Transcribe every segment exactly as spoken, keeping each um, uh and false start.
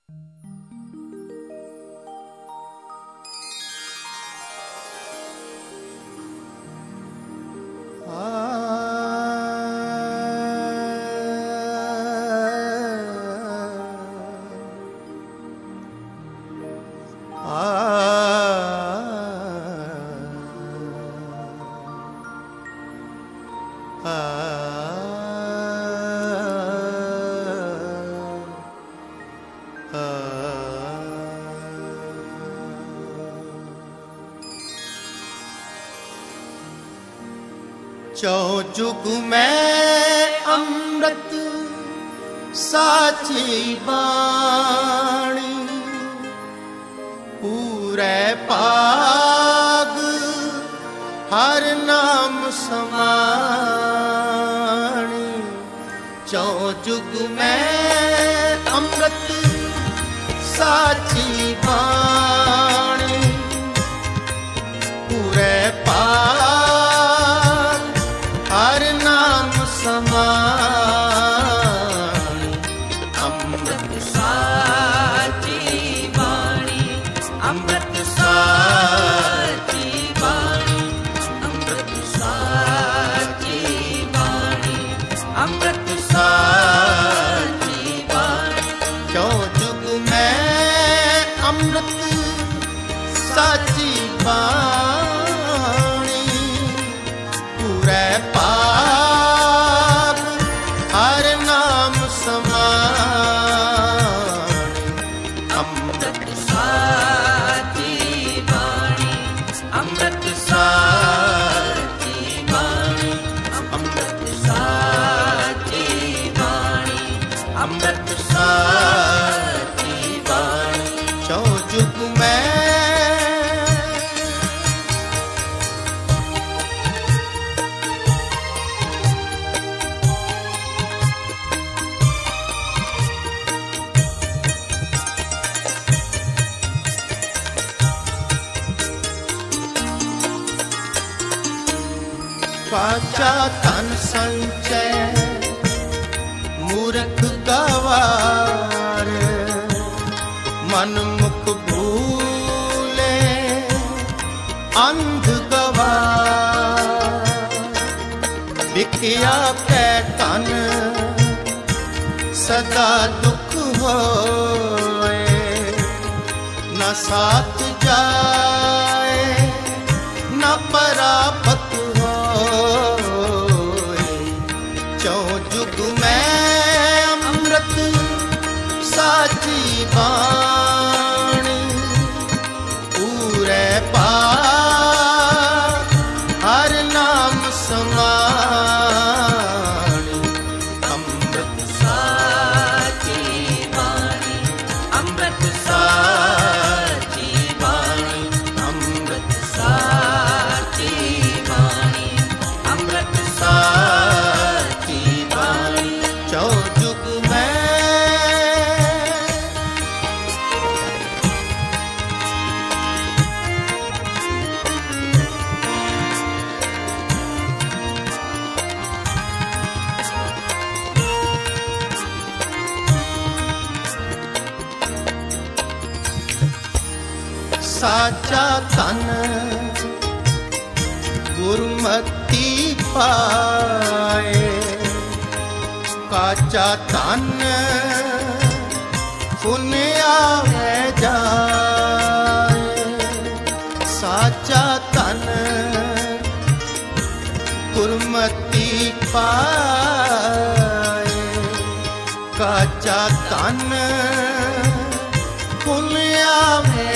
चौ जुग में अमृत साची बाणी, पूरे पाग हर नाम समाणी। चौ जुग में अमृत साची बाणी, पूरे पाग हर नाम समानी। अमृत साची वाणी, अमृत साची वाणी, अमृत साची वाणी, अमृत साची वाणी। क्यों जुग में अमृत साची वाणी, पूरे पाप हर नाम समानी। अमृत साची वाणी, अमृत साची वाणी, अमृत साची वाणी, अमृत साची वाणी। चौ जुग में काचा तन संचय मूर्ख गवार, मन मुख भूले अंध गवार। बिकिया के तन सदा दुख होए, न साथ जाए न परापत होए। चौ जुग में अमृत साची वाणी, पूरे पार हर नाम समानी। अमृत साची वाणी, अमृत साची वाणी, अमृत साची वाणी, अमृत साची वाणी। चौ जुग में साचा तन गुरमति पाए, काचा तन पुण्य आवे जाए। साचा तन गुरमति पाए, काचा तन पुण्य आवे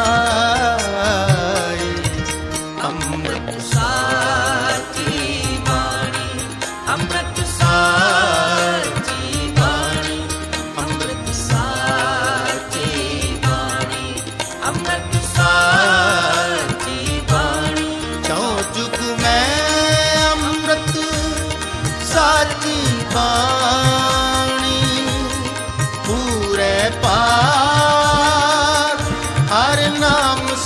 जाए। अमृत साची वाणी, अमृत साची वाणी, अमृत साची वाणी, अमृत साची वाणी। चौ जुग में अमृत साची वाणी, पूरे पार हर नाम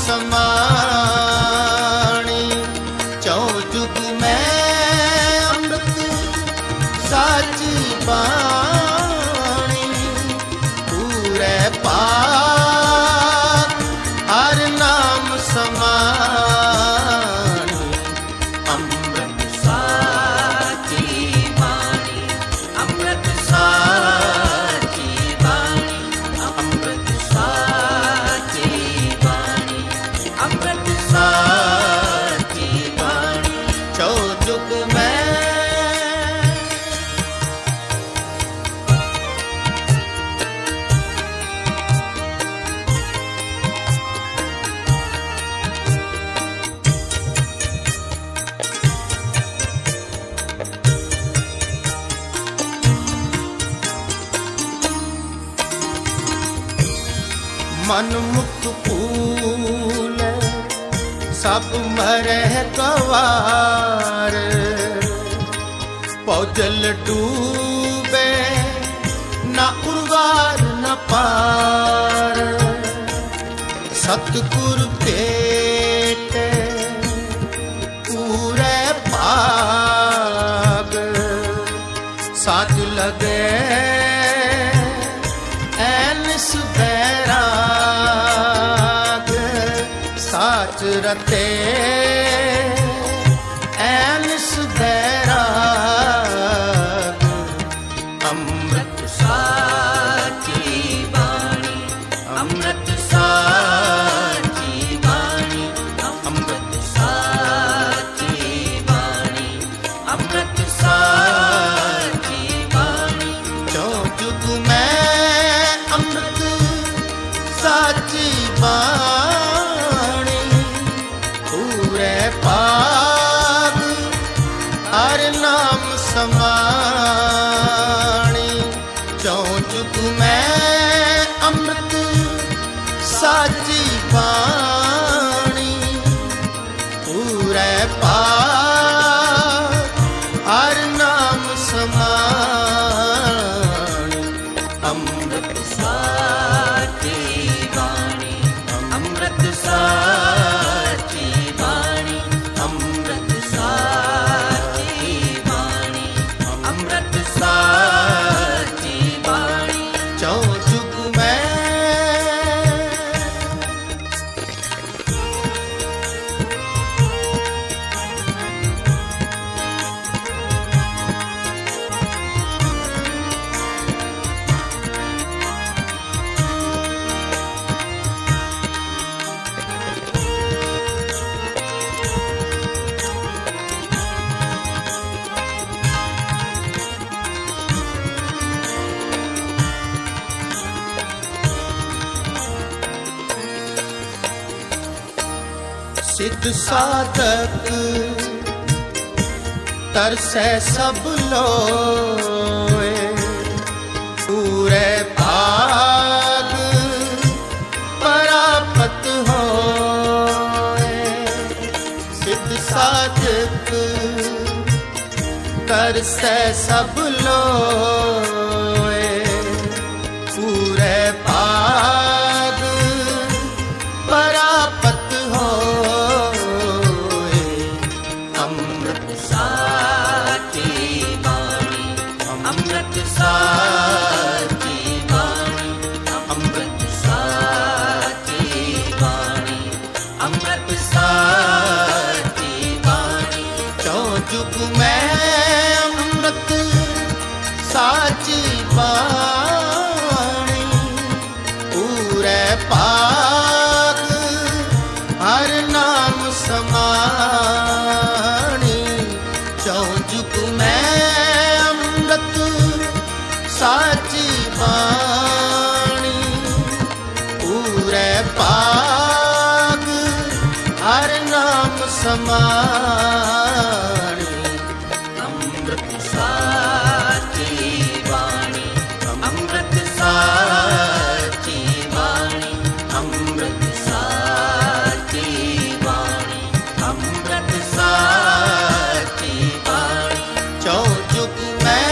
पूरे पाक हर नाम समानी अमृत साची वाणी अमृत साची वाणी अमृत साची वाणी अमृत साची वाणी चौ जुग में मन मुख फूल सब मरे गवार पौजल डूबे न उर्वार न पार सतगुर पेट पूरे पाग साथ लगे ऐन सुबैराग साच रते ऐन सुबैराग अमृत साची वाणी अमृत साची वाणी अमृत साची वाणी अमृत साची वाणी चौ जुग में अमृत साची वाणी पूरे पाग हर नाम समानी चौ जुग में अमृत साची वाणी पूरे पाग हर नाम समानी अमृत साची वाणी अमृत साची वाणी अमृत साची वाणी अमृत साची वाणी चौ जुग में सिद्ध साधक तरसे सब लोए पूरे भाग परापत होए सिद्ध साधक तरसे सब लोए पूरे भाग परापत होए अमृत साची वाणी अमृत साची वाणी अमृत साची वाणी अमृत साची वाणी चौ जुग में अमृत साची वाणी पूरे पाग हर नाम समानी चौ जुग में अमृत साची वाणी पूरे पाग हर नाम समानी अमृत साची वाणी अमृत साची वाणी अमृत साची वाणी अमृत साची वाणी चौ जुग में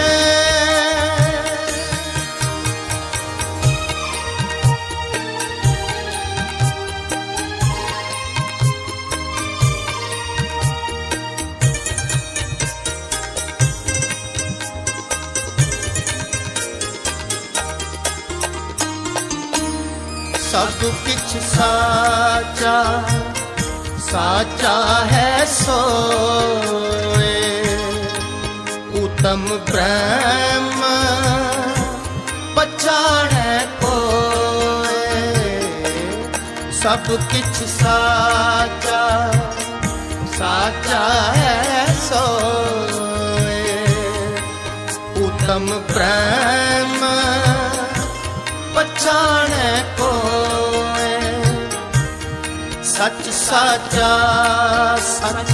सब किछ साचा साचा है सोए, उत्तम ब्रह्म पछाणै कोय। सब किछ साचा साचा है सोए, उत्तम ब्रह्म पछाणै कोय। सच साचा सच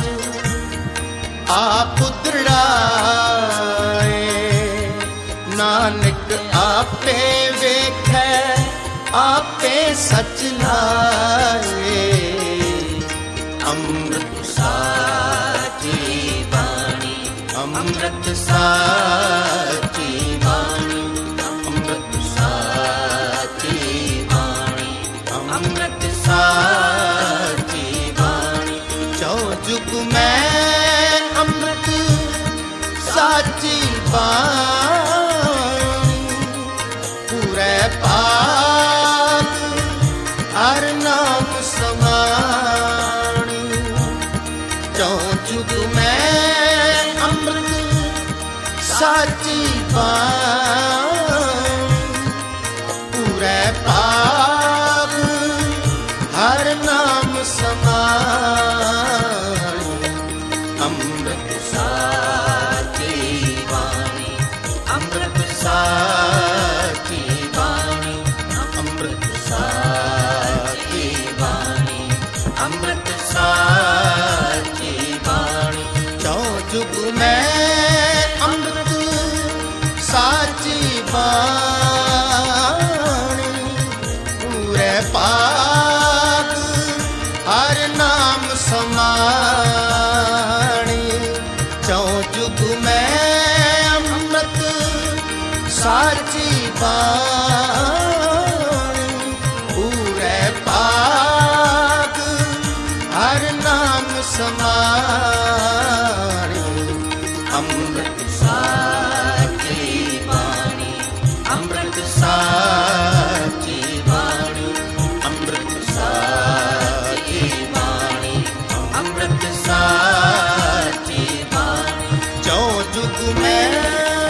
आप दृढ़ाए, नानक आपे वेखै आपे सच लाए। अमृत साची बाणी अमृत साची बाणी अमृत साची बाणी अमृत साची बाणी। चौ जुग में अमृत साची बाणी, पूरे पाक हर नाम समाणी। चौ जुग में अमृत साची बाणी, पूरे पाक हर नाम समाणी। अमृत साची बाणी अमृत साची बाणी अमृत साची बाणी अमृत साची बाणी। चौ जुग में अमृत साची बाणी, पूरे पाक हर नाम समाणी। चौ जुग में अमृत साची बाणी, पूरे पाक हर नाम समाणी। अमृत साची बाणी अमृत साची बाणी अमृत साची बाणी अमृत साची बाणी। चौ जुग में